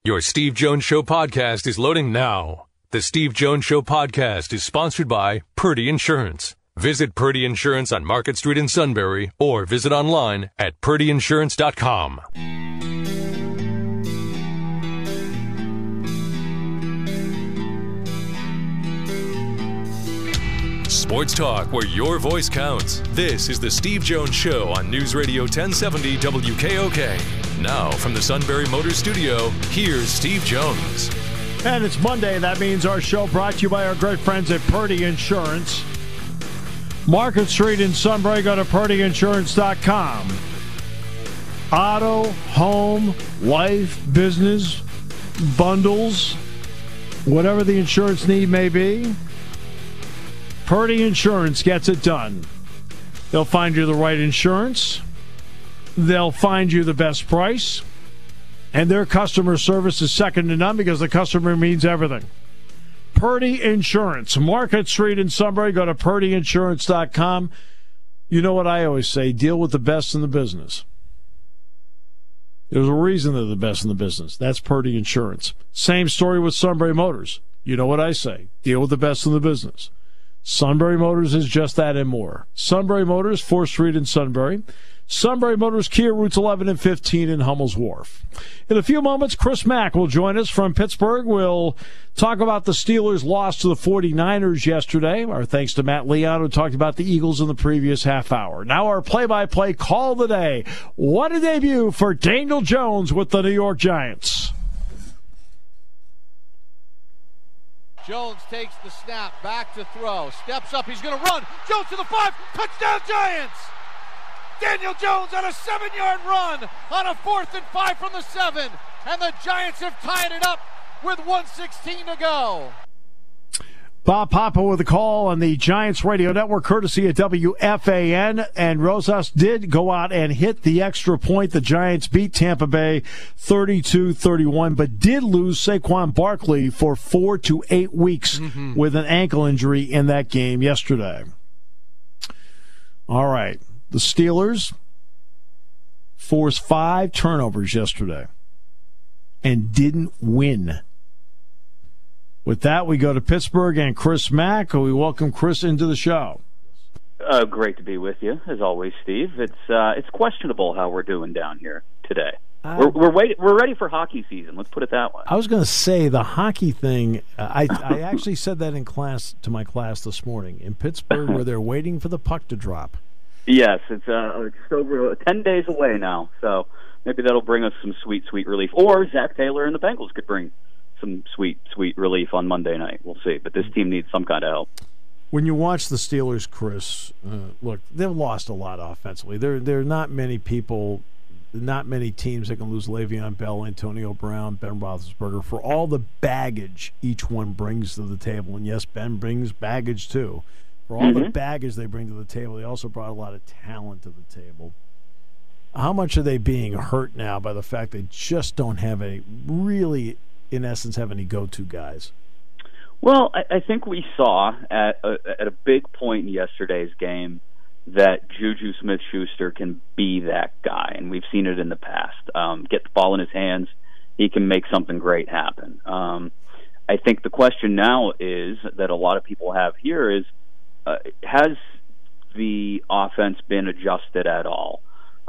Your Steve Jones Show podcast is loading now. The Steve Jones Show podcast is sponsored by Purdy Insurance. Visit Purdy Insurance on Market Street in Sunbury or visit online at purdyinsurance.com. Sports talk where your voice counts. This is the Steve Jones Show on News Radio 1070 WKOK. Now from the Sunbury Motors Studio, here's Steve Jones. And it's Monday. That means our show brought to you by our great friends at Purdy Insurance. Market Street in Sunbury. Go to purdyinsurance.com. Auto, home, life, business, bundles, whatever the insurance need may be, Purdy Insurance gets it done. They'll find you the right insurance. They'll find you the best price. And their customer service is second to none because the customer means everything. Purdy Insurance, Market Street in Sunbury. Go to purdyinsurance.com. You know what I always say, deal with the best in the business. There's a reason they're the best in the business. That's Purdy Insurance. Same story with Sunbury Motors. You know what I say, deal with the best in the business. Sunbury Motors is just that and more. Sunbury Motors, 4th Street in Sunbury. Sunbury Motors, Kia, routes 11 and 15 in Hummel's Wharf. In a few moments, Chris Mack will join us from Pittsburgh. We'll talk about the Steelers' loss to the 49ers yesterday. Our thanks to Matt Leon, who talked about the Eagles in the previous half hour. Now our play-by-play call of the day. What a debut for Daniel Jones with the New York Giants. Jones takes the snap, back to throw, steps up, he's going to run. Jones to the 5, touchdown Giants! Daniel Jones on a 7-yard run on a 4th and 5 from the 7. And the Giants have tied it up with 1:16 to go. Bob Papa with a call on the Giants Radio Network, courtesy of WFAN. And Rosas did go out and hit the extra point. The Giants beat Tampa Bay 32-31, but did lose Saquon Barkley for 4 to 8 weeks with an ankle injury in that game yesterday. All right. The Steelers forced 5 turnovers yesterday and didn't win. With that, we go to Pittsburgh and Chris Mack. We welcome Chris into the show. Great to be with you, as always, Steve. It's questionable how we're doing down here today. We're ready for hockey season. Let's put it that way. I was going to say the hockey thing. I actually said that in class to my class this morning in Pittsburgh, where they're waiting for the puck to drop. Yes, it's just over 10 days away now, so maybe that'll bring us some sweet, sweet relief. Or Zach Taylor and the Bengals could bring some sweet, sweet relief on Monday night. We'll see. But this team needs some kind of help. When you watch the Steelers, Chris, look, they've lost a lot offensively. There are not many people, not many teams that can lose Le'Veon Bell, Antonio Brown, Ben Roethlisberger, for all the baggage each one brings to the table. And, yes, Ben brings baggage, too. For all the baggage they bring to the table, they also brought a lot of talent to the table. How much are they being hurt now by the fact they just don't have in essence, have any go-to guys? Well, I think we saw at a big point in yesterday's game that Juju Smith-Schuster can be that guy, and we've seen it in the past. Get the ball in his hands, he can make something great happen. I think the question now is that a lot of people have here is, has the offense been adjusted at all?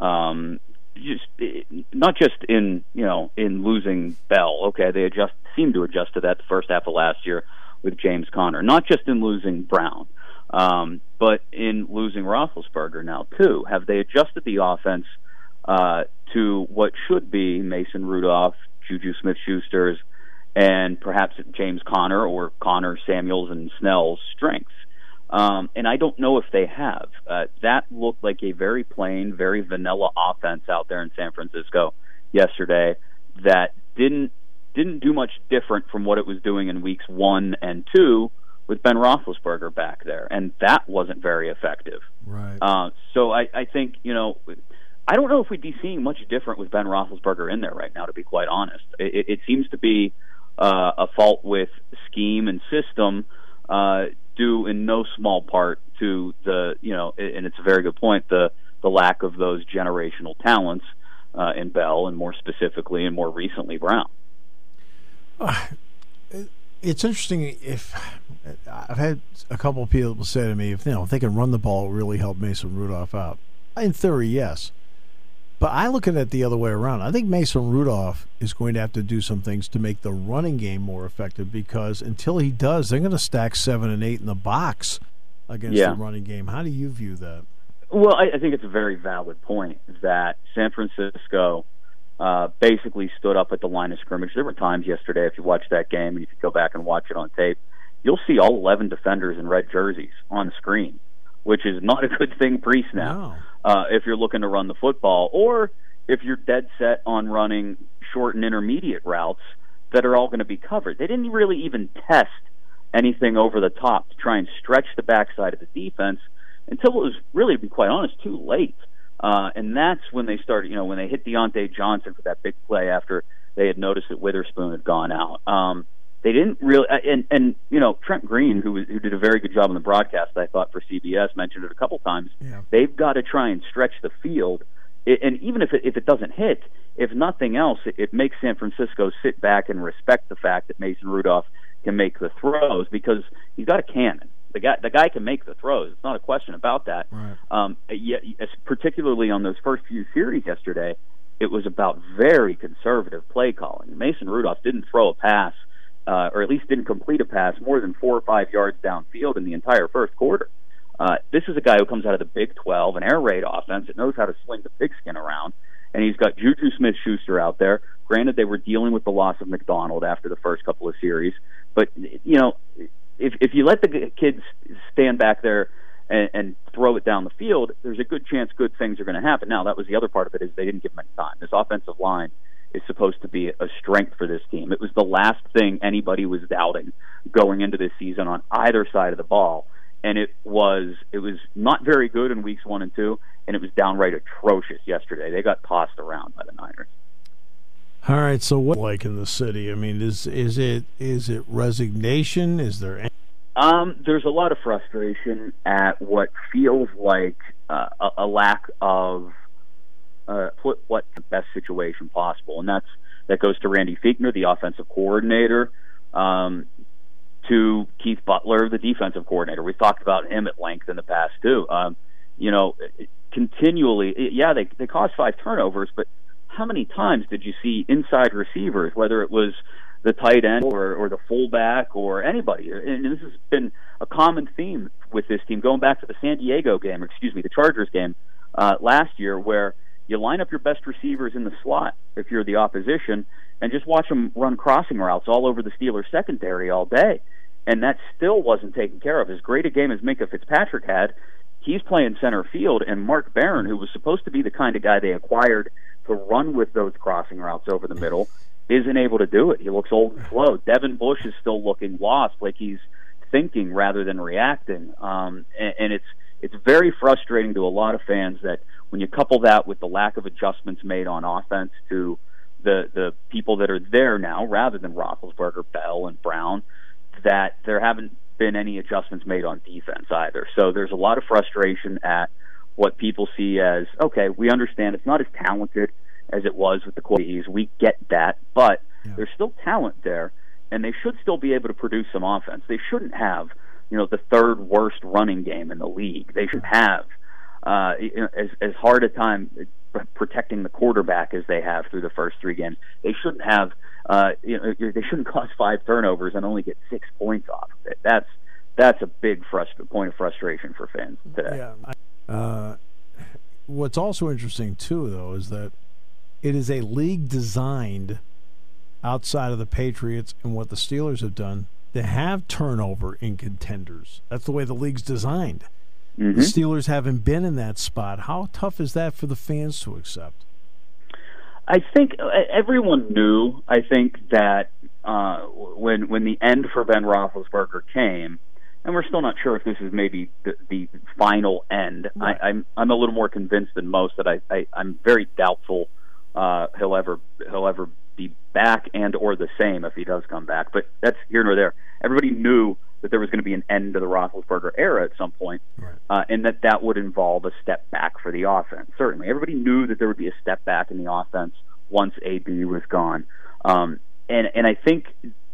Not just in losing Bell. Okay, they seemed to adjust to that the first half of last year with James Conner. Not just in losing Brown, but in losing Roethlisberger now too. Have they adjusted the offense to what should be Mason Rudolph, Juju Smith-Schuster's, and perhaps James Conner or Connor, Samuels, and Snell's strengths? And I don't know if they have. That looked like a very plain, very vanilla offense out there in San Francisco yesterday that didn't do much different from what it was doing in weeks 1 and 2 with Ben Roethlisberger back there, and that wasn't very effective. Right. So I think, I don't know if we'd be seeing much different with Ben Roethlisberger in there right now, to be quite honest. It seems to be a fault with scheme and system, due in no small part to the, and it's a very good point, the lack of those generational talents in Bell and more specifically and more recently Brown. It's interesting. If I've had a couple of people say to me, if they can run the ball, it really help Mason Rudolph out. In theory, yes. But I look at it the other way around. I think Mason Rudolph is going to have to do some things to make the running game more effective, because until he does, they're going to stack 7 and 8 in the box against the running game. How do you view that? Well, I think it's a very valid point that San Francisco basically stood up at the line of scrimmage. There were times yesterday, if you watch that game and if you go back and watch it on tape, you'll see all 11 defenders in red jerseys on the screen, which is not a good thing pre-snap. No. If you're looking to run the football, or if you're dead set on running short and intermediate routes that are all going to be covered. They didn't really even test anything over the top to try and stretch the backside of the defense until it was really, to be quite honest, too late. And that's when they started, when they hit Deontay Johnson for that big play after they had noticed that Witherspoon had gone out. They didn't really, and Trent Green, who did a very good job on the broadcast, I thought, for CBS, mentioned it a couple times. Yeah. They've got to try and stretch the field, and even if it doesn't hit, if nothing else, it makes San Francisco sit back and respect the fact that Mason Rudolph can make the throws, because he's got a cannon. The guy can make the throws. It's not a question about that. Right. Particularly on those first few series yesterday, it was about very conservative play calling. Mason Rudolph didn't throw a pass, or at least didn't complete a pass more than 4 or 5 yards downfield in the entire first quarter. This is a guy who comes out of the Big 12, an air raid offense that knows how to sling the pigskin around, and he's got Juju Smith-Schuster out there. Granted, they were dealing with the loss of McDonald after the first couple of series, but if you let the kids stand back there and throw it down the field, there's a good chance good things are going to happen. Now, that was the other part of it, is they didn't give them any time. This offensive line is supposed to be a strength for this team. It was the last thing anybody was doubting going into this season on either side of the ball, and it was not very good in weeks 1 and 2, and it was downright atrocious yesterday. They got tossed around by the Niners. All right, so what like in the city? I mean, is it resignation? Is there any? There's a lot of frustration at what feels like a lack of put what the best situation possible, and that goes to Randy Fichtner, the offensive coordinator, to Keith Butler, the defensive coordinator. We've talked about him at length in the past too. Continually, they caused 5 turnovers, but how many times did you see inside receivers, whether it was the tight end or the fullback or anybody? And this has been a common theme with this team, going back to the the Chargers game last year, where you line up your best receivers in the slot if you're the opposition and just watch them run crossing routes all over the Steelers secondary all day. And that still wasn't taken care of. As great a game as Minkah Fitzpatrick had, he's playing center field, and Mark Barron, who was supposed to be the kind of guy they acquired to run with those crossing routes over the middle, isn't able to do it. He looks old and slow. Devin Bush is still looking lost, like he's thinking rather than reacting. And it's very frustrating to a lot of fans that when you couple that with the lack of adjustments made on offense to the people that are there now, rather than Roethlisberger, Bell, and Brown, that there haven't been any adjustments made on defense either. So there's a lot of frustration at what people see as, okay, we understand it's not as talented as it was with the Quays. We get that, but there's still talent there, and they should still be able to produce some offense. They shouldn't have, the 3rd worst running game in the league. They should have as hard a time protecting the quarterback as they have through the first 3 games. They shouldn't have, they shouldn't cause 5 turnovers and only get 6 points off of it. That's a big point of frustration for fans today. Yeah. What's also interesting too, though, is that it is a league designed outside of the Patriots and what the Steelers have done to have turnover in contenders. That's the way the league's designed. Mm-hmm. The Steelers haven't been in that spot. How tough is that for the fans to accept? I think everyone knew. I think that when the end for Ben Roethlisberger came, and we're still not sure if this is maybe the final end. Right. I'm a little more convinced than most that I'm very doubtful he'll ever be back and or the same if he does come back. But that's here nor there. Everybody knew that there was going to be an end to the Roethlisberger era at some point, right. And that would involve a step back for the offense. Certainly, everybody knew that there would be a step back in the offense once AB was gone. And I think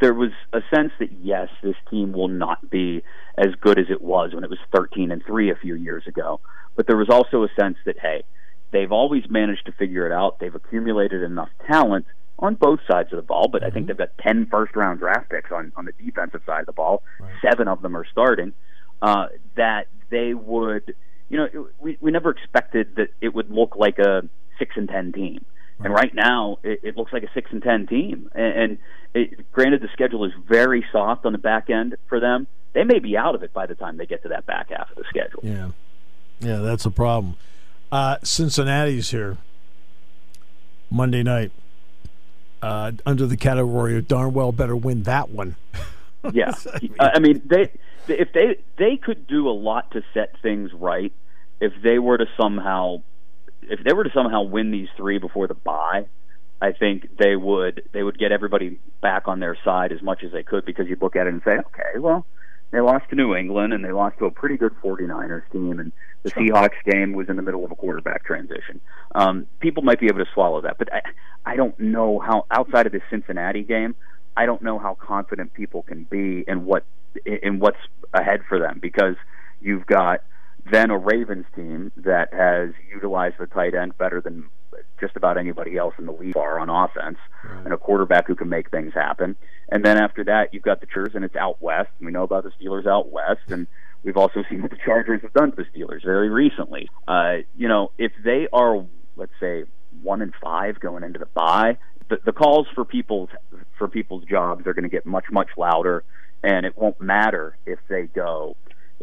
there was a sense that, yes, this team will not be as good as it was when it was 13-3 a few years ago. But there was also a sense that, hey, they've always managed to figure it out. They've accumulated enough talent on both sides of the ball, but I think they've got 10 first-round draft picks on the defensive side of the ball. Right. 7 of them are starting. That they would, we never expected that it would look like a 6-10 team. Right. And right now, it looks like a 6-10 team. And granted, the schedule is very soft on the back end for them. They may be out of it by the time they get to that back half of the schedule. Yeah, that's a problem. Cincinnati's here Monday night under the category of darn well better win that one. Yeah, I mean if they could do a lot to set things right if they were to somehow win these 3 before the bye. I think they would get everybody back on their side as much as they could, because you'd look at it and say, okay, well, they lost to New England and they lost to a pretty good 49ers team, and the Seahawks game was in the middle of a quarterback transition. People might be able to swallow that, but I don't know how, outside of this Cincinnati game, I don't know how confident people can be in what's ahead for them, because you've got then a Ravens team that has utilized the tight end better than just about anybody else in the league are on offense, right, and a quarterback who can make things happen. And then after that, you've got the Chargers, and it's out west. And we know about the Steelers out west, and we've also seen what the Chargers have done to the Steelers very recently. If they are, let's say, 1-5 going into the bye, the calls for people's jobs are going to get much, much louder, and it won't matter if they go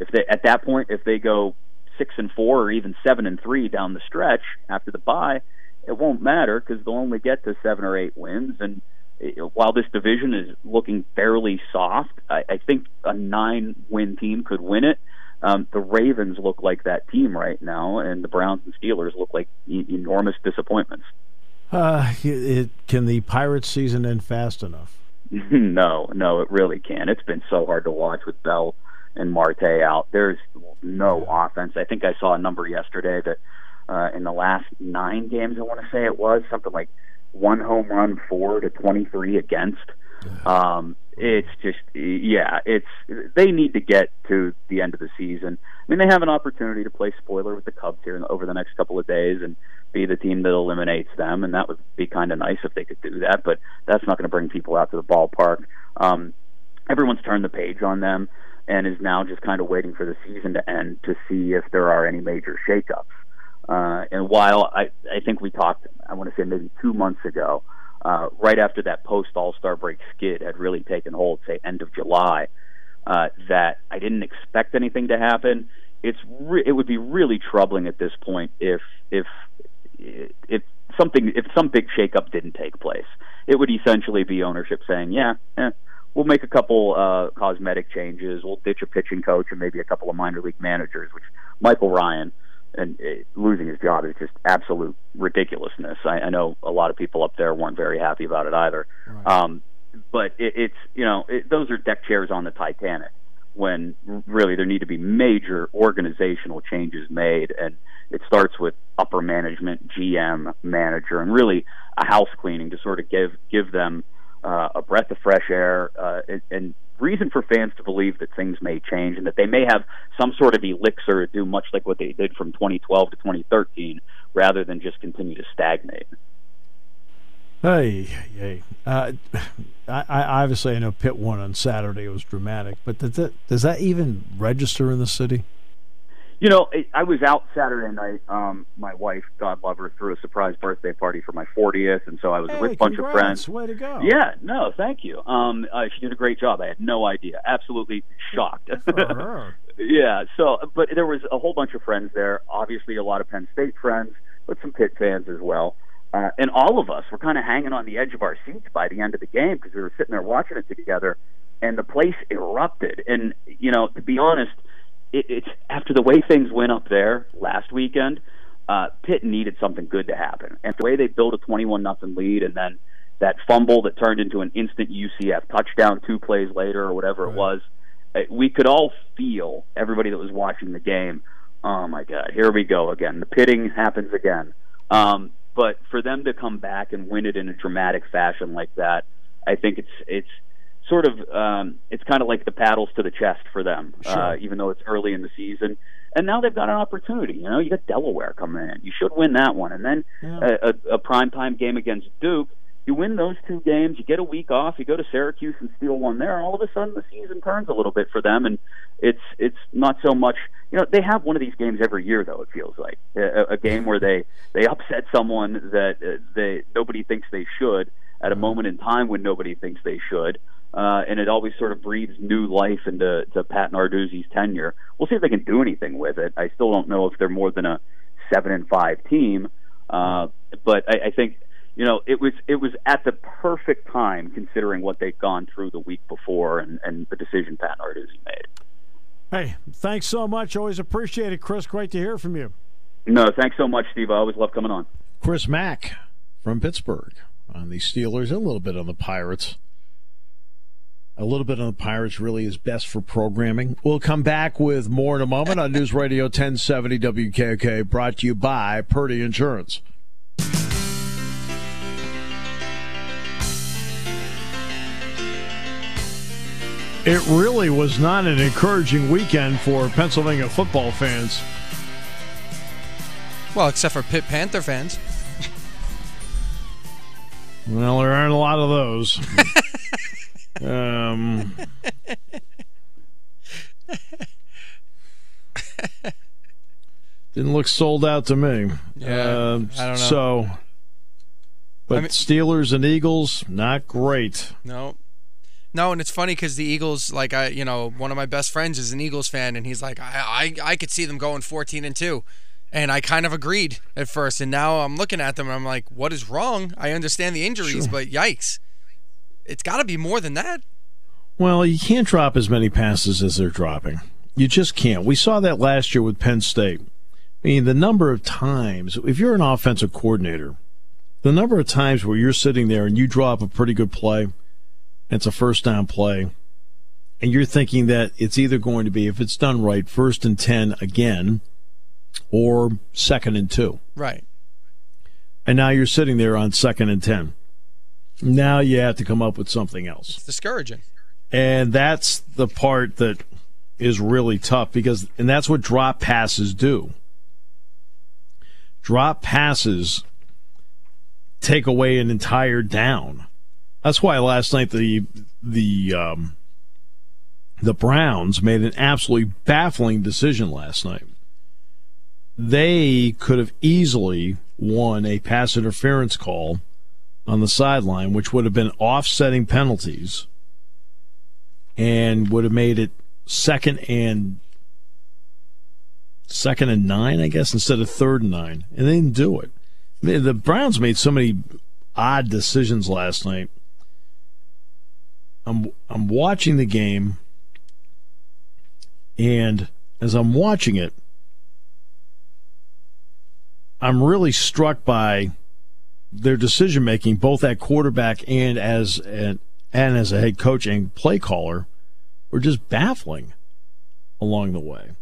6-4 or even 7-3 down the stretch after the bye. It won't matter, because they'll only get to 7 or 8 wins. And while this division is looking fairly soft, I think a 9-win team could win it. The Ravens look like that team right now, and the Browns and Steelers look like enormous disappointments. Can the Pirates season end fast enough? No, it really can't. It's been so hard to watch with Bell and Marte out. There's no offense. I think I saw a number yesterday that in the last 9 games, I want to say it was something like 1 home run 4 to 23 against. It's just, they need to get to the end of the season. I mean, they have an opportunity to play spoiler with the Cubs here over the next couple of days and be the team that eliminates them, and that would be kind of nice if they could do that, but that's not going to bring people out to the ballpark. Everyone's turned the page on them and is now just kind of waiting for the season to end to see if there are any major shakeups. And while I think we talked, I want to say maybe 2 months ago, right after that post-All-Star break skid had really taken hold, say end of July, that I didn't expect anything to happen. It would be really troubling at this point if some big shakeup didn't take place. It would essentially be ownership saying, we'll make a couple cosmetic changes, we'll ditch a pitching coach and maybe a couple of minor league managers, which Michael Ryan, and losing his job is just absolute ridiculousness. I know a lot of people up there weren't very happy about it either. Right. But those are deck chairs on the Titanic, when really there need to be major organizational changes made, and it starts with upper management, GM, manager, and really a house cleaning to sort of give them a breath of fresh air and reason for fans to believe that things may change and that they may have some sort of elixir to do much like what they did from 2012 to 2013, rather than just continue to stagnate. Hey. I obviously, I know Pitt won on Saturday. It was dramatic. But does that even register in the city? I was out Saturday night. My wife, God love her, threw a surprise birthday party for my 40th, and so I was with a bunch of friends. Way to go. Yeah, no, thank you. She did a great job. I had no idea. Absolutely shocked. For her. Yeah, but there was a whole bunch of friends there. Obviously, a lot of Penn State friends, but some Pitt fans as well. And all of us were kind of hanging on the edge of our seats by the end of the game, because we were sitting there watching it together, and the place erupted. And, to be honest, it's after the way things went up there last weekend, Pitt needed something good to happen. And the way they built a 21-0 lead, and then that fumble that turned into an instant UCF touchdown 2 plays later or whatever it was, we could all feel, everybody that was watching the game, oh my God, here we go again. The pitting happens again. But for them to come back and win it in a dramatic fashion like that, I think it's sort of it's kind of like the paddles to the chest for them, sure. Even though it's early in the season. And now they've got an opportunity. You know, you got Delaware coming in. You should win that one. And then a primetime game against Duke. You win those 2 games. You get a week off. You go to Syracuse and steal one there. All of a sudden, the season turns a little bit for them, and it's not so much. You know, they have one of these games every year, though. It feels like a game where they upset someone that nobody thinks they should at a moment in time when nobody thinks they should. And it always sort of breathes new life into Pat Narduzzi's tenure. We'll see if they can do anything with it. I still don't know if they're more than a 7-5 team, but I think you know it was at the perfect time considering what they'd gone through the week before and the decision Pat Narduzzi made. Hey, thanks so much. Always appreciate it, Chris. Great to hear from you. No, thanks so much, Steve. I always love coming on. Chris Mack from Pittsburgh on the Steelers, a little bit on the Pirates. A little bit on the Pirates really is best for programming. We'll come back with more in a moment on News Radio 1070 WKOK, brought to you by Purdy Insurance. It really was not an encouraging weekend for Pennsylvania football fans. Well, except for Pitt Panther fans. Well, there aren't a lot of those. Didn't look sold out to me. Yeah, I don't know. So, but Steelers and Eagles, not great. No, and it's funny because the Eagles, like one of my best friends is an Eagles fan, and he's like, I could see them going 14-2, and I kind of agreed at first, and now I'm looking at them and I'm like, what is wrong? I understand the injuries, but yikes. It's got to be more than that. Well, you can't drop as many passes as they're dropping. You just can't. We saw that last year with Penn State. I mean, the number of times, if you're an offensive coordinator, the number of times where you're sitting there and you drop a pretty good play, and it's a first down play, and you're thinking that it's either going to be, if it's done right, 1st and 10 again, or 2nd and 2. Right. And now you're sitting there on 2nd and 10. Now you have to come up with something else. It's discouraging. And that's the part that is really tough and that's what drop passes do. Drop passes take away an entire down. That's why last night the Browns made an absolutely baffling decision last night. They could have easily won a pass interference call on the sideline, which would have been offsetting penalties and would have made it second and 9, I guess, instead of 3rd and 9. And they didn't do it. The Browns made so many odd decisions last night. I'm watching the game, and as I'm watching it, I'm really struck by their decision making, both at quarterback and as a head coach and play caller, were just baffling along the way.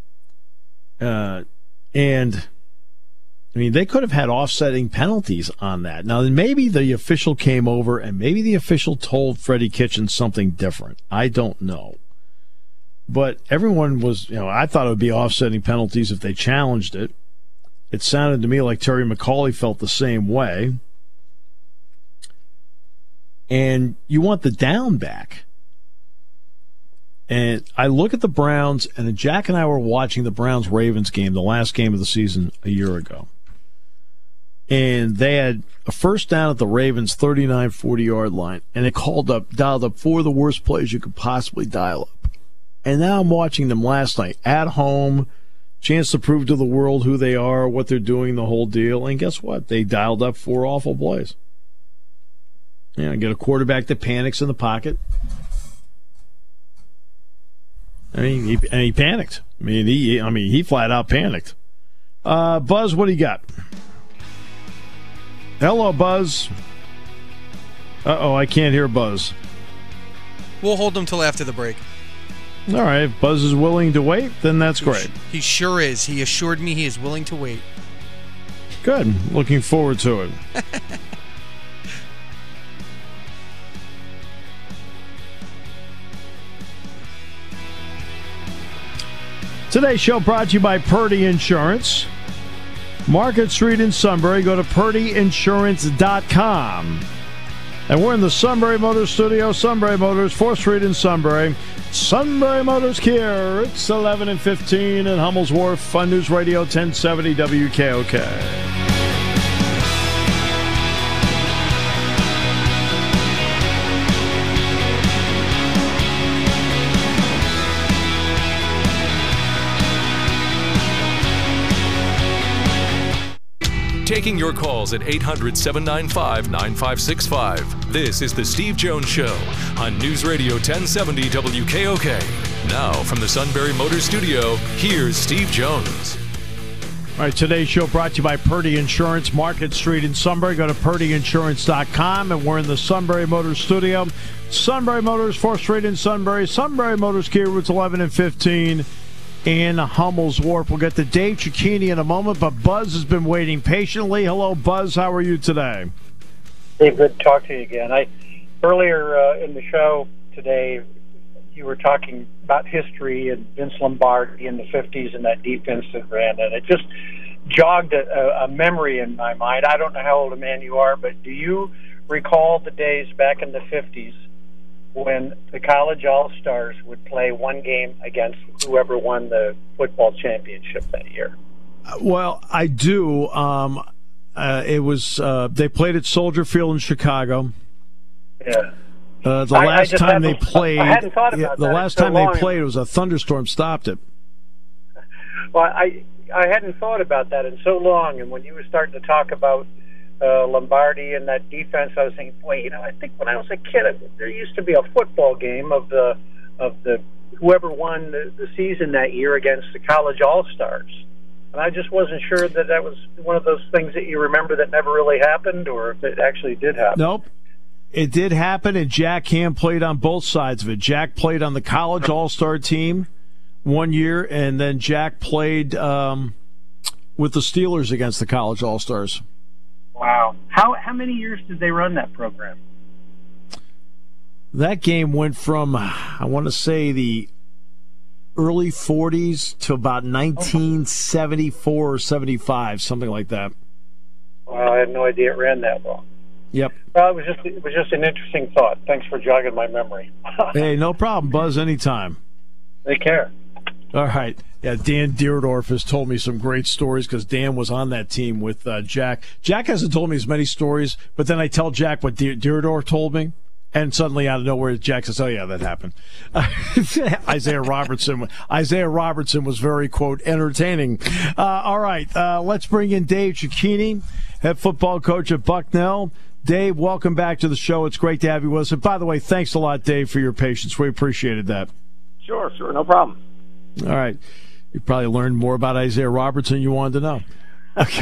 And I mean, they could have had offsetting penalties on that. Now, maybe the official came over and maybe the official told Freddie Kitchens something different. I don't know. But everyone was, I thought it would be offsetting penalties if they challenged it. It sounded to me like Terry McAulay felt the same way. And you want the down back. And I look at the Browns, and Jack and I were watching the Browns-Ravens game, the last game of the season a year ago. And they had a first down at the Ravens' 39, 40-yard line, and it dialed up 4 of the worst plays you could possibly dial up. And now I'm watching them last night at home, chance to prove to the world who they are, what they're doing, the whole deal. And guess what? They dialed up 4 awful plays. Get a quarterback that panics in the pocket. I mean, he panicked. He flat out panicked. Buzz, what do you got? Hello, Buzz. Uh-oh, I can't hear Buzz. We'll hold him till after the break. All right, if Buzz is willing to wait, then that's great. He sure is. He assured me he is willing to wait. Good. Looking forward to it. Today's show brought to you by Purdy Insurance. Market Street in Sunbury. Go to purdyinsurance.com. And we're in the Sunbury Motors studio. Sunbury Motors, 4th Street in Sunbury. Sunbury Motors Kia. It's 11:15 in Hummel's Wharf. Fun News Radio 1070 WKOK. Taking your calls at 800-795-9565. This is The Steve Jones Show on News Radio 1070 WKOK. Now, from the Sunbury Motors Studio, here's Steve Jones. All right, today's show brought to you by Purdy Insurance, Market Street in Sunbury. Go to purdyinsurance.com, and we're in the Sunbury Motors Studio. Sunbury Motors, 4th Street in Sunbury. Sunbury Motors Kia, routes 11 and 15. In Hummel's Wharf. We'll get to Dave Cicchini in a moment, but Buzz has been waiting patiently. Hello, Buzz. How are you today? Hey, good to talk to you again. Earlier in the show today, you were talking about history and Vince Lombardi in the 50s and that defense that ran, and it just jogged a memory in my mind. I don't know how old a man you are, but do you recall the days back in the 50s when the college all-stars would play one game against whoever won the football championship that year? Well, I do. It was they played at Soldier Field in Chicago. Yeah. The last time they played, I hadn't thought about that. The last time they played, it was a thunderstorm stopped it. Well, I hadn't thought about that in so long, and when you were starting to talk about Lombardi and that defense, I was thinking, boy, I think when I was a kid, there used to be a football game of the whoever won the season that year against the college all-stars. And I just wasn't sure that was one of those things that you remember that never really happened, or if it actually did happen. Nope. It did happen, and Jack Ham played on both sides of it. Jack played on the college all-star team one year, and then Jack played with the Steelers against the college all-stars. Wow. How many years did they run that program? That game went from, I want to say, the early 40s to about 1974 or 75, something like that. Well, I had no idea it ran that long. Yep. Well, it was just an interesting thought. Thanks for jogging my memory. Hey, no problem, Buzz, anytime. Take care. All right. Yeah, Dan Deerdorf has told me some great stories because Dan was on that team with Jack. Jack hasn't told me as many stories, but then I tell Jack what Deerdorf told me, and suddenly out of nowhere, Jack says, oh, yeah, that happened. Isaiah Robertson was very, quote, entertaining. All right, let's bring in Dave Cicchini, head football coach at Bucknell. Dave, welcome back to the show. It's great to have you with us. And by the way, thanks a lot, Dave, for your patience. We appreciated that. Sure, no problem. All right. You probably learned more about Isaiah Robertson than you wanted to know. Okay.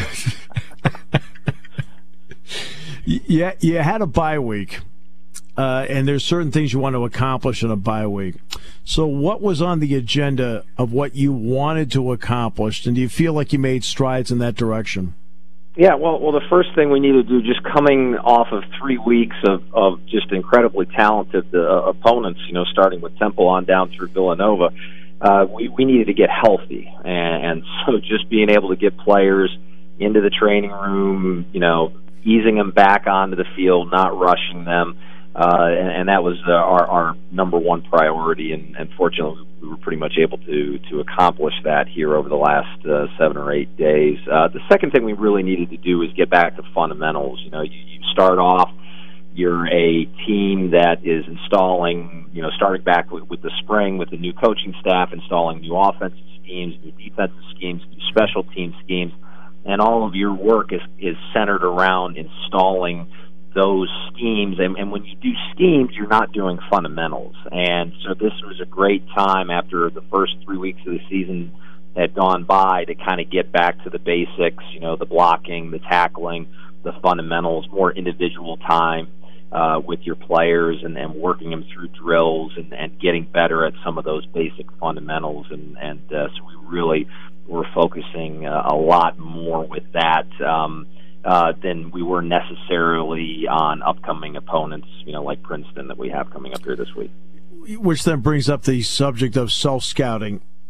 Yeah, you had a bye week, and there's certain things you want to accomplish in a bye week. So what was on the agenda of what you wanted to accomplish, and do you feel like you made strides in that direction? Yeah, well, the first thing we need to do, just coming off of 3 weeks of just incredibly talented opponents, starting with Temple on down through Villanova, we needed to get healthy, and so just being able to get players into the training room, easing them back onto the field, not rushing them, and that was our number one priority, and fortunately we were pretty much able to accomplish that here over the last 7 or 8 days. The second thing we really needed to do is get back to fundamentals. You start off, you're a team that is installing, starting back with the spring with the new coaching staff, installing new offensive schemes, new defensive schemes, new special team schemes, and all of your work is centered around installing those schemes. And when you do schemes, you're not doing fundamentals. And so this was a great time after the first 3 weeks of the season had gone by to kind of get back to the basics, the blocking, the tackling, the fundamentals, more individual time with your players and working them through drills and getting better at some of those basic fundamentals. And so we really were focusing a lot more with that than we were necessarily on upcoming opponents, like Princeton that we have coming up here this week. Which then brings up the subject of self-scouting.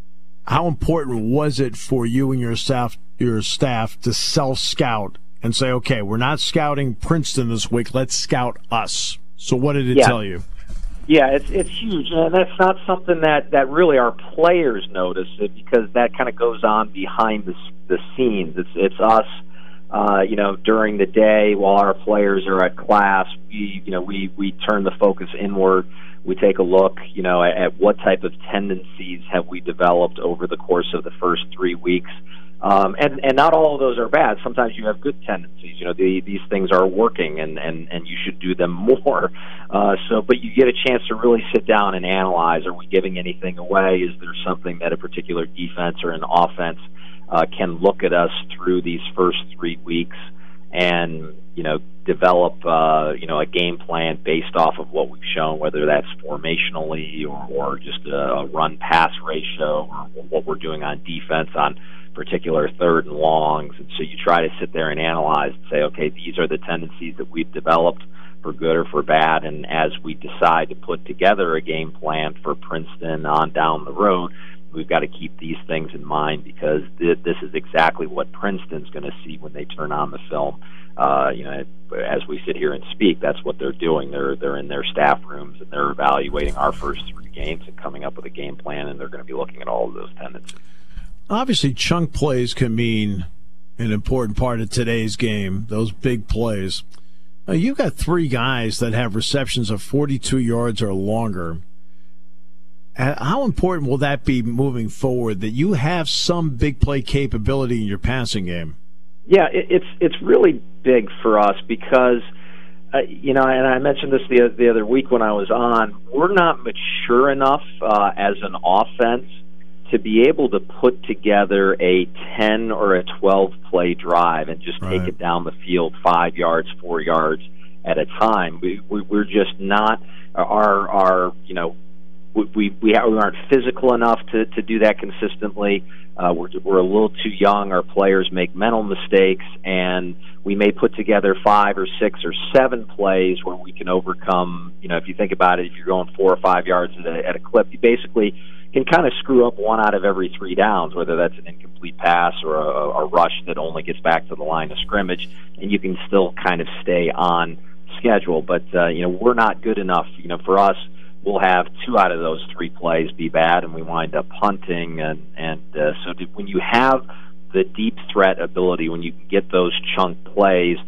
how important was it for you and your staff to self-scout and say, okay, we're not scouting Princeton this week, let's scout us? So what did it tell you? Yeah, it's huge, and that's not something that really our players notice, because that kind of goes on behind the scenes. It's us, during the day while our players are at class. We turn the focus inward. We take a look, at what type of tendencies have we developed over the course of the first 3 weeks. And not all of those are bad. Sometimes you have good tendencies. These things are working, and you should do them more. But you get a chance to really sit down and analyze. Are we giving anything away? Is there something that a particular defense or an offense can look at us through these first 3 weeks and develop a game plan based off of what we've shown, whether that's formationally or just a run-pass ratio, or what we're doing on defense on particular third and longs. And so you try to sit there and analyze and say, okay, these are the tendencies that we've developed, for good or for bad, and as we decide to put together a game plan for Princeton on down the road, we've got to keep these things in mind, because this is exactly what Princeton's going to see when they turn on the film. As we sit here and speak, that's what they're doing. They're in their staff rooms, and they're evaluating our first 3 games and coming up with a game plan, and they're going to be looking at all of those tendencies. Obviously, chunk plays can mean an important part of today's game, those big plays. Now, you've got 3 guys that have receptions of 42 yards or longer. How important will that be moving forward, that you have some big play capability in your passing game? Yeah, it's really big for us because, and I mentioned this the other week when I was on, we're not mature enough as an offense to be able to put together a 10 or a 12 play drive and just take it down the field 5 yards, 4 yards at a time. We're just not we aren't physical enough to do that consistently. We're a little too young. Our players make mental mistakes, and we may put together 5 or 6 or 7 plays where we can overcome. If you think about it, if you're going 4 or 5 yards at a clip, you basically can kind of screw up 1 out of every 3 downs, whether that's an incomplete pass or a rush that only gets back to the line of scrimmage, and you can still kind of stay on schedule. But we're not good enough. For us, we'll have 2 out of those 3 plays be bad, and we wind up punting. When you have the deep threat ability, when you can get those chunk plays,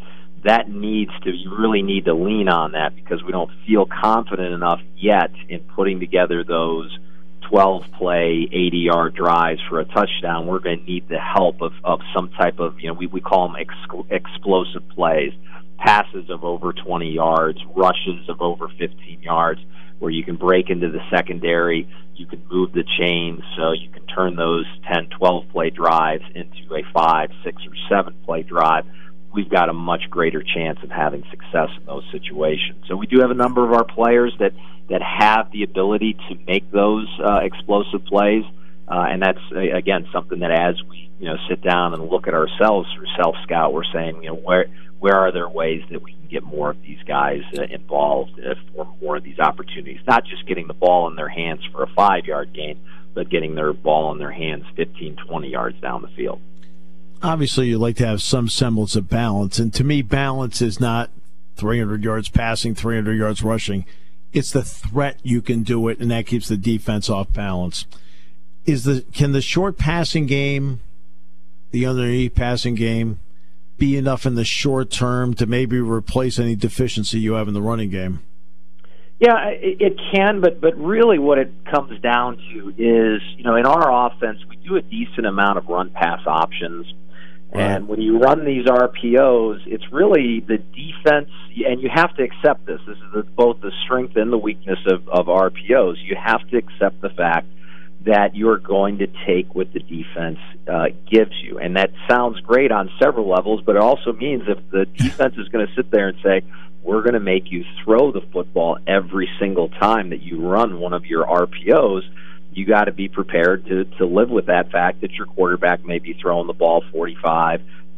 you really need to lean on that, because we don't feel confident enough yet in putting together those 12-play, 80-yard drives for a touchdown. We're going to need the help of some type of, we call them explosive plays, passes of over 20 yards, rushes of over 15 yards, where you can break into the secondary, you can move the chains, so you can turn those 10, 12-play drives into a 5, 6, or 7-play drive. We've got a much greater chance of having success in those situations. So we do have a number of our players that have the ability to make those explosive plays, and that's, again, something that as we sit down and look at ourselves through self-scout, we're saying, where are there ways that we can get more of these guys involved for more of these opportunities, not just getting the ball in their hands for a 5-yard gain, but getting their ball in their hands 15, 20 yards down the field. Obviously, you like to have some semblance of balance, and to me, balance is not 300 yards passing, 300 yards rushing. It's the threat you can do it, and that keeps the defense off balance. Can the short passing game, the underneath passing game, be enough in the short term to maybe replace any deficiency you have in the running game? Yeah, it can, but really what it comes down to is, in our offense, we do a decent amount of run-pass options. Right. And when you run these RPOs, it's really the defense, and you have to accept this. This is both the strength and the weakness of RPOs. You have to accept the fact that you're going to take what the defense gives you. And that sounds great on several levels, but it also means if the defense is going to sit there and say, we're going to make you throw the football every single time that you run one of your RPOs, you got to be prepared to live with that fact that your quarterback may be throwing the ball 45,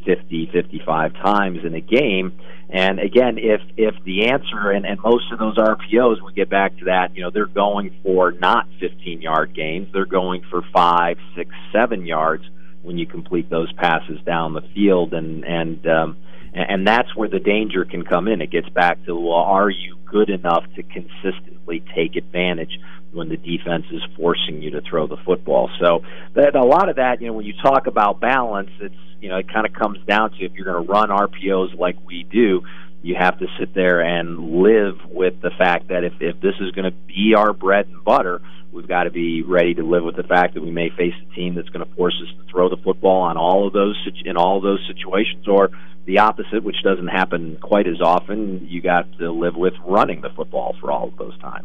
50, 55 times in a game. And again, if the answer, and most of those RPOs, we get back to that, they're going for not 15-yard gains. They're going for 5, 6, 7 yards when you complete those passes down the field. And that's where the danger can come in. It gets back to, well, are you good enough to consistently take advantage when the defense is forcing you to throw the football? So that a lot of that, when you talk about balance, it's it kind of comes down to, if you're going to run RPOs like we do, you have to sit there and live with the fact that if this is going to be our bread and butter, we've got to be ready to live with the fact that we may face a team that's going to force us to throw the football in all of those situations, or the opposite, which doesn't happen quite as often. You got to live with running the football for all of those times.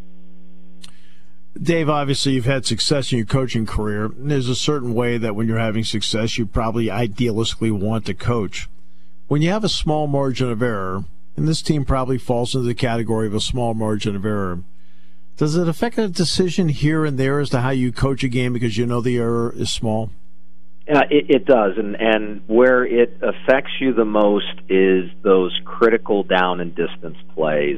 Dave, obviously you've had success in your coaching career. There's a certain way that when you're having success, you probably idealistically want to coach. When you have a small margin of error, and this team probably falls into the category of a small margin of error, does it affect a decision here and there as to how you coach a game because the error is small? It does, and where it affects you the most is those critical down and distance plays.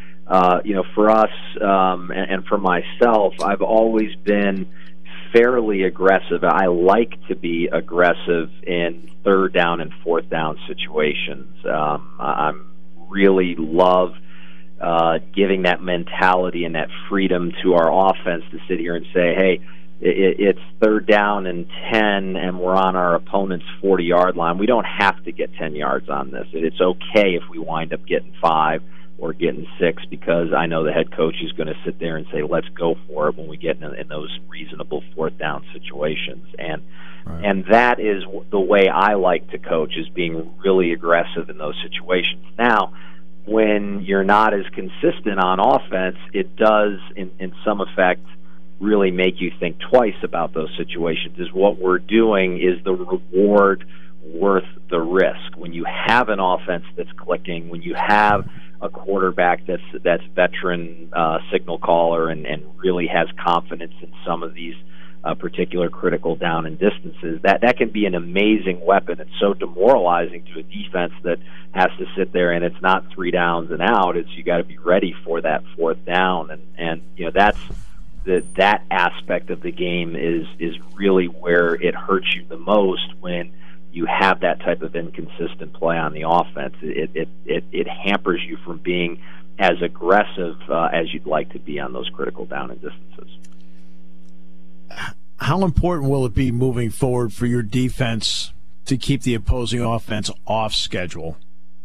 For us, and for myself, I've always been fairly aggressive. I like to be aggressive in third down and fourth down situations. I really love giving that mentality and that freedom to our offense to sit here and say, hey, it's third down and 10, and we're on our opponent's 40-yard line. We don't have to get 10 yards on this. It's okay if we wind up getting 5 or getting 6, because I know the head coach is going to sit there and say, let's go for it when we get in those reasonable fourth down situations. And that is the way I like to coach, is being really aggressive in those situations. Now, when you're not as consistent on offense, it does, in some effect, really make you think twice about those situations. Is what we're doing, is the reward worth the risk? When you have an offense that's clicking, when you have a quarterback that's veteran signal caller and really has confidence in some of these particular critical down and distances, that can be an amazing weapon. It's so demoralizing to a defense that has to sit there, and it's not 3 downs and out. It's, you got to be ready for that fourth down, and that's that aspect of the game is really where it hurts you the most when you have that type of inconsistent play on the offense. It hampers you from being as aggressive as you'd like to be on those critical down and distances. How important will it be moving forward for your defense to keep the opposing offense off schedule?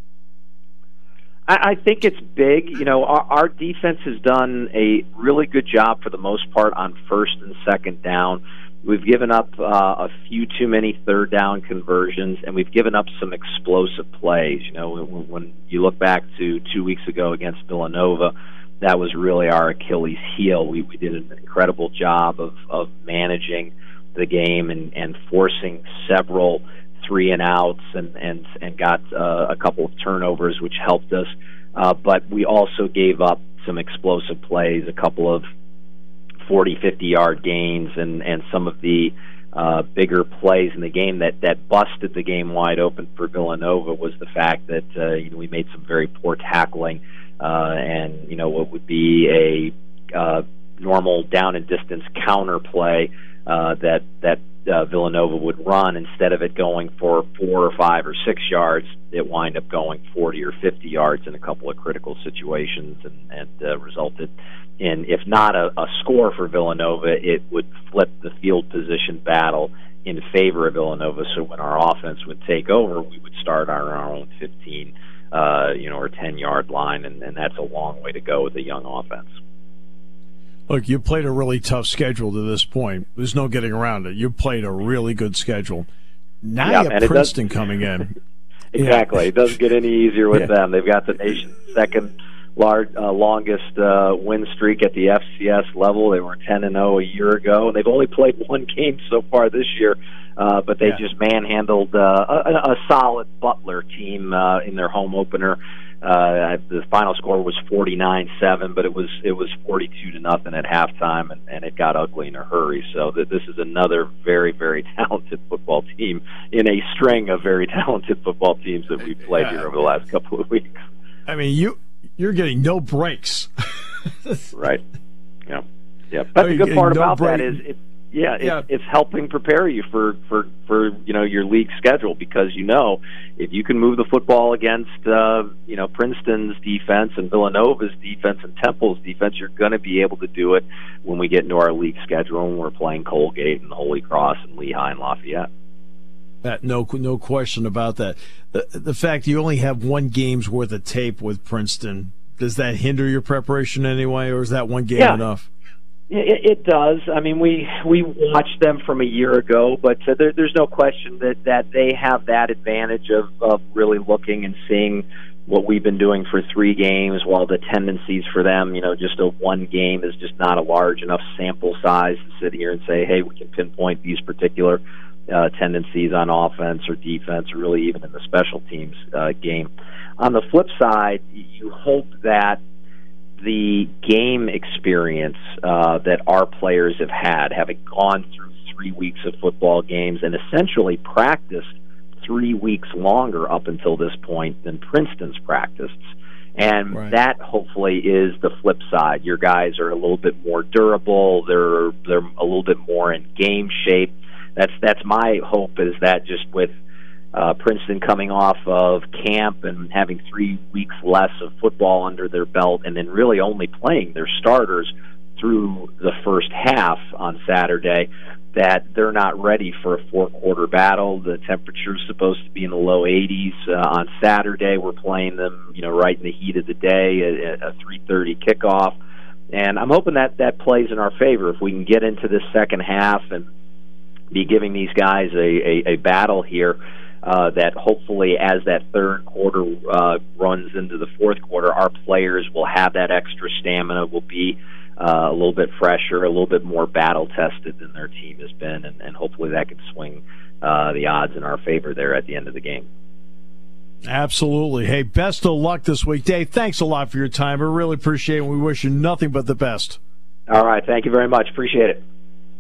I think it's big. Our defense has done a really good job for the most part on first and second down. We've given up a few too many third down conversions, and we've given up some explosive plays. When you look back to 2 weeks ago against Villanova, that was really our Achilles heel. We did an incredible job of managing the game and forcing several 3-and-outs and got a couple of turnovers, which helped us. But we also gave up some explosive plays, a couple of 40, 50-yard gains, and some of the bigger plays in the game that busted the game wide open for Villanova was the fact that we made some very poor tackling, and what would be a normal down and distance counter play that Villanova would run. Instead of it going for 4 or 5 or 6 yards, it wind up going 40 or 50 yards in a couple of critical situations, and resulted in, if not a score for Villanova, it would flip the field position battle in favor of Villanova. So when our offense would take over, we would start on our own 15 or 10-yard line, and that's a long way to go with a young offense. Look, you played a really tough schedule to this point. There's no getting around it. You played a really good schedule. Now you have Princeton coming in. Exactly. It doesn't get any easier with them. They've got the nation's second longest win streak at the FCS level. They were 10-0 a year ago. They've only played 1 game so far this year, but they just manhandled a solid Butler team in their home opener. The final score was 49-7, but it was 42-0 at halftime, and it got ugly in a hurry. So this is another very, very talented football team in a string of very talented football teams that we've played here over the last couple of weeks. I mean, you're getting no breaks. Right. Yeah. But the good part about that is it's helping prepare you for your league schedule, because if you can move the football against Princeton's defense and Villanova's defense and Temple's defense, you're going to be able to do it when we get into our league schedule and we're playing Colgate and Holy Cross and Lehigh and Lafayette. No question about that. The fact you only have one game's worth of tape with Princeton, does that hinder your preparation anyway, or is that one game enough? It does. I mean, we watched them from a year ago, but there's no question that they have that advantage of really looking and seeing what we've been doing for 3 games, while the tendencies for them, just a one game is just not a large enough sample size to sit here and say, hey, we can pinpoint these particular tendencies on offense or defense, or really even in the special teams game. On the flip side, you hope that the game experience that our players have had, having gone through 3 weeks of football games and essentially practiced 3 weeks longer up until this point than Princeton's practiced. And that hopefully is the flip side. Your guys are a little bit more durable. They're a little bit more in game shape. That's my hope, is that just with Princeton coming off of camp and having 3 weeks less of football under their belt, and then really only playing their starters through the first half on Saturday, that they're not ready for a 4-quarter battle. The temperature's supposed to be in the low 80s. On Saturday, we're playing them, right in the heat of the day, a 3:30 kickoff. And I'm hoping that plays in our favor. If we can get into this second half and be giving these guys a battle here, that hopefully as that third quarter runs into the fourth quarter, our players will have that extra stamina, will be a little bit fresher, a little bit more battle-tested than their team has been, and hopefully that can swing the odds in our favor there at the end of the game. Absolutely. Hey, best of luck this week. Dave, thanks a lot for your time. We really appreciate it, and we wish you nothing but the best. All right. Thank you very much. Appreciate it.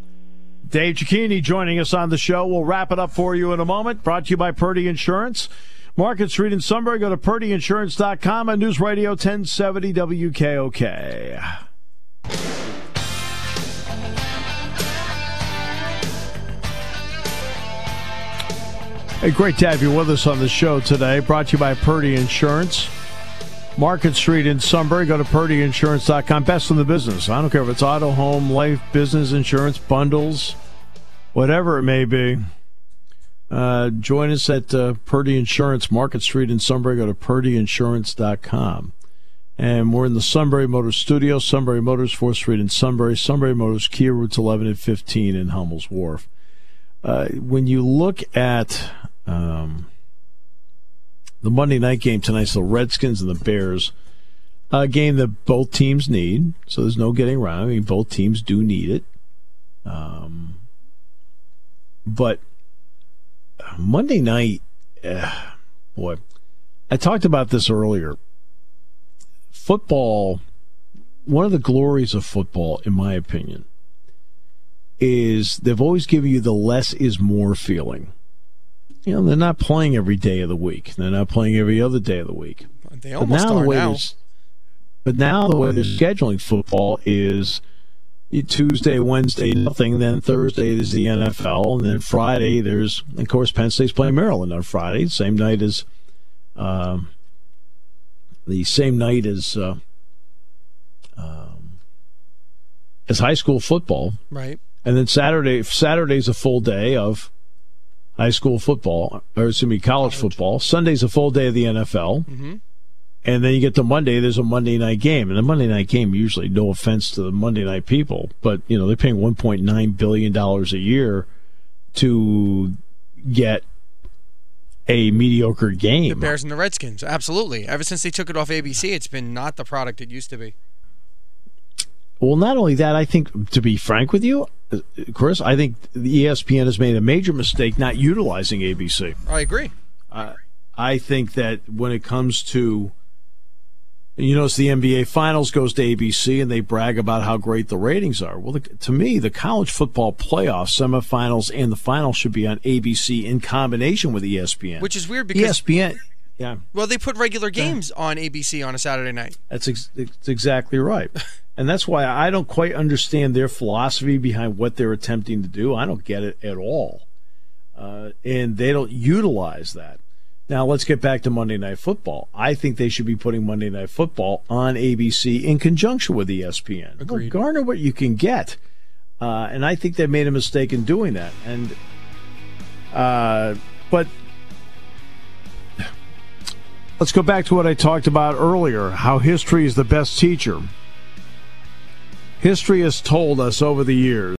Dave Cicchini joining us on the show. We'll wrap it up for you in a moment. Brought to you by Purdy Insurance. Market Street in Sunbury. Go to PurdyInsurance.com on News Radio 1070 WKOK. Hey, great to have you with us on the show today. Brought to you by Purdy Insurance. Market Street in Sunbury. Go to PurdyInsurance.com. Best in the business. I don't care if it's auto, home, life, business insurance, bundles, whatever it may be. Join us at Purdy Insurance, Market Street in Sunbury. Go to PurdyInsurance.com. And we're in the Sunbury Motors studio. Sunbury Motors, 4th Street in Sunbury. Sunbury Motors, Kia, routes 11 and 15 in Hummel's Wharf. When you look at the Monday night game tonight, so the Redskins and the Bears, a game that both teams need, so there's no getting around. I mean, both teams do need it. But Monday night, boy, I talked about this earlier. Football, one of the glories of football, in my opinion, is they've always given you the less is more feeling. They're not playing every day of the week. They're not playing every other day of the week. They almost are now. But now the way they're scheduling football is Tuesday, Wednesday, nothing. Then Thursday is the NFL. And then Friday, of course, Penn State's playing Maryland on Friday. Same night as high school football. Right. And then Saturday's a full day of high school football, college football. Sunday's a full day of the NFL. Mm-hmm. And then you get to Monday, there's a Monday night game. And the Monday night game, usually, no offense to the Monday night people, but, they're paying $1.9 billion a year to get a mediocre game. The Bears and the Redskins, absolutely. Ever since they took it off ABC, it's been not the product it used to be. Well, not only that, I think, to be frank with you, Chris, I think the ESPN has made a major mistake not utilizing ABC. I agree. I think that when it comes to You notice the NBA Finals goes to ABC, and they brag about how great the ratings are. Well, to me, the college football playoffs, semifinals, and the final should be on ABC in combination with ESPN. Which is weird because ESPN, yeah. Well, they put regular games on ABC on a Saturday night. That's exactly right. And that's why I don't quite understand their philosophy behind what they're attempting to do. I don't get it at all. And they don't utilize that. Now, let's get back to Monday Night Football. I think they should be putting Monday Night Football on ABC in conjunction with ESPN. Agreed. Well, garner what you can get. And I think they made a mistake in doing that. And but let's go back to what I talked about earlier, how history is the best teacher. History has told us over the years